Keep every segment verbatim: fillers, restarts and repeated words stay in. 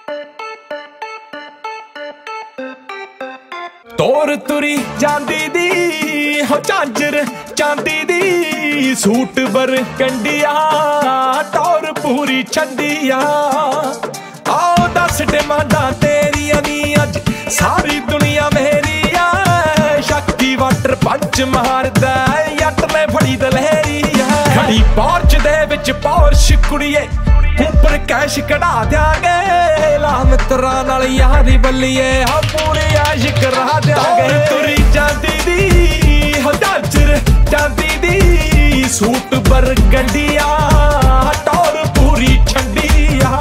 ਤੋਰ ਤੁਰੀ ਜਾਂਦੀ ਦੀ ਹੋ ਝਾਂਜਰ ਚਾਂਦੀ ਦੀ ਸੂਟ ਬਰ ਕੰਡੀਆਂ ਟੌਰ ਪੂਰੀ ਛੱਡੀਆਂ ਆਓ ਦਸ ਡਿਮਾਂਡਾਂ ਤੇਰੀਆਂ ਨੀ ਅੱਜ ਸਾਰੀ ਦੁਨੀਆ ਮੇਰੀ ਆ ਸ਼ੱਕੀ ਵਾਟਰ ਪੰਚ ਮਾਰਦਾ ਜੱਟ ਨੇ ਫੜੀ ਦਲਹੇਰੀ ਆ ਖੜੀ ਪੌਰਚ ਦੇ ਵਿੱਚ ਪੌਰਸ਼ ਕੁੜੀਏ ਉੱਪਰ ਕੈਸ਼ ਕਢਾ ਦਿਆਂਗੇ ਲਾ ਮਿੱਤਰਾਂ ਨਾਲ ਯਾਰੀ ਬੱਲੀਏ ਹਾਂ ਪੂਰੀ ਆਸ਼ਿਕ ਕਰਾ ਦਿਆਂਗੇ ਤੁਰੀ ਜਾਂਦੀ ਦੀ ਹੋ ਝਾਂਜਰ ਚਾਂਦੀ ਦੀ ਸੂਟ ਬਰ ਗੰਡੀਆਂ ਟੌਰ ਪੂਰੀ ਛੱਡੀਆਂ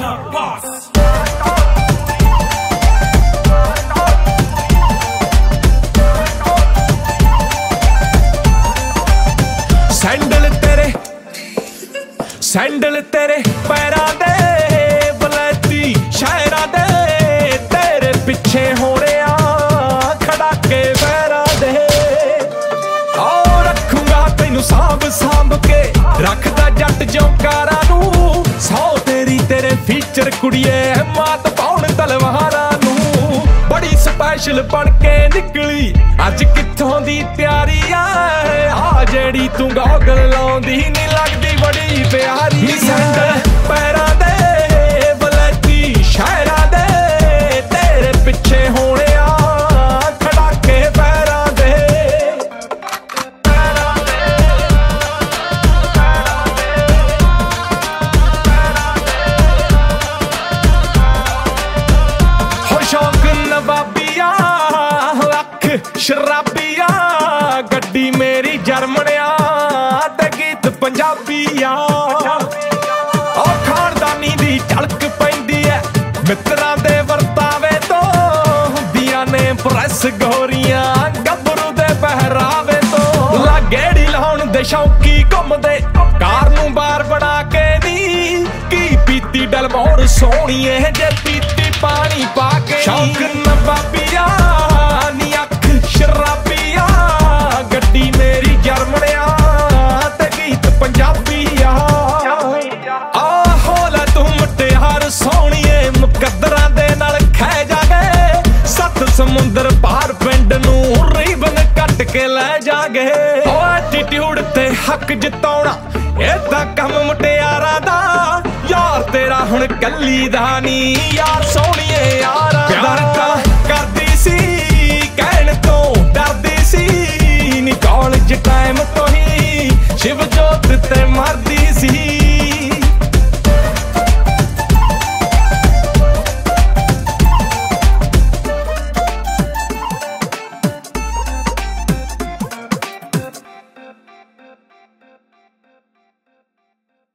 ਸੈਂਡਲ ਤੇਰੇ ਸੈਂਡਲ ਤੇਰੇ ਪੈਰਾਂ ਦੇ ਬਲੈਤੀ ਸ਼ਹਿਰਾਂ ਦੇ ਤੇਰੇ ਪਿੱਛੇ ਹੋਣਿਆ ਖੜਾ ਕੇ ਪੈਰਾਂ ਦੇ ਆਓ ਰੱਖੂੰਗਾ ਤੈਨੂੰ ਸਾਂਭ ਸਾਂਭ ਕੇ ਰੱਖਦਾ ਜੱਟ ਜੌਂਕਾਰਾਂ ਨੂੰ ਸੌ ਤੇਰੀ ਤੇਰੇ ਫੀਚਰ ਕੁੜੀਏ ਮਾਤ ਪਾਉਣ ਤਲਵਾਰਾਂ ਨੂੰ ਬੜੀ ਸਪੈਸ਼ਲ ਬਣ ਕੇ ਨਿਕਲੀ ਅੱਜ ਕਿੱਥੋਂ ਦੀ ਤਿਆਰੀ ਆ ਆ ਜਿਹੜੀ ਤੂੰ ਗੋਗਲ ਲਾਉਂਦੀ ਨੀ ਲੱਗਦੀ ਬੜੀ ਪਿਆਰੀ ਸੈਂਡਲ ਪੈਰਾਂ ਦੇ ਬਲੈਤੀ ਸ਼ਹਿਰਾਂ ਦੇ ਤੇਰੇ ਪਿੱਛੇ ਹੋਣਿਆ ਖੜਾ ਕੇ ਪੈਰਾਂ ਦੇ ਹੋ ਸ਼ੌਕ ਨਵਾਬੀਆਂ ਲੱਖ ਸ਼ਰਾਬੀਆਂ ਗੱਡੀ ਮੇਰੀ ਜਰਮਣਿਆ ਤੇ ਗੀਤ ਪੰਜਾਬੀਆਂ ਉਹ ਖਾਨਦਾਨੀ ਦੀ ਝਲਕ ਪੈਂਦੀ ਐ ਮਿੱਤਰਾਂ ਦੇ ਵਰਤਾਵੇ ਤੋਂ ਹੁੰਦੀਆਂ ਨੇ ਪ੍ਰੈਸ ਗੋਰੀਆਂ ਗੱਭਰੂ ਦੇ ਪਹਿਰਾਵੇ ਤੋਂ ਲਾਗੇੜੀ ਲਾਉਣ ਦੇ ਸ਼ੌਕੀ ਘੁੰਮਦੇ ਕਾਰ ਨੂੰ ਬਾਰ ਬਣਾ ਕੇ ਨੀ ਕੀ ਪੀਤੀ ਡਲਮੋਰ ਸੋਹਣੀਏ ਜੇ ਪੀਤੀ ਪਾਣੀ ਪਾ ਕੇ ਸ਼ੌਕ ਨਵਾਬੀਆਂ ਨੀ ਅੱਖ ਸ਼ਰਾਬੀਆਂ ਗੱਡੀ ਮੇਰੀ ਜਰਮਣਿਆ ਤੇ ਗੀਤ ਪੰਜਾਬੀਆਂ ਆਹੋ ਲੈ ਤੂੰ ਮੁਟਿਆਰ ਸੋਹਣੀਏ ਮੁਕੱਦਰਾਂ ਦੇ ਨਾਲ ਖਹਿ ਜਾਗੇ ਸੱਤ ਸਮੁੰਦਰ ਪਾਰ ਪਿੰਡ ਨੂੰ ਰੀਬਨ ਕੱਟ ਕੇ ਲੈ ਜਾਗੇ ਓ ਐਟੀਟਿਊਡ ਤੇ ਹੱਕ ਜਿਤਾਉਣਾ ਇਹ ਤਾਂ ਕੰਮ ਮੁਟਿਆਰਾਂ ਦਾ ਯਾਰ ਤੇਰਾ ਹੁਣ ਕੱਲੀ ਦਾ ਨੀ ਯਾਰ ਸੋਹਣੀਏ ਯਾਰਾਂ ਦਾ ਤਾਂ ਕਰਦੀ ਸੀ ਕਹਿਣ ਤੋਂ ਡਰਦੀ ਸੀ ਨੀ ਕਾਲਜ ਟਾਈਮ ਤੋਂ ਹੀ ਸ਼ਿਵ ਜੋਤ ਤੇ ਮਰਦੀ ਸੀ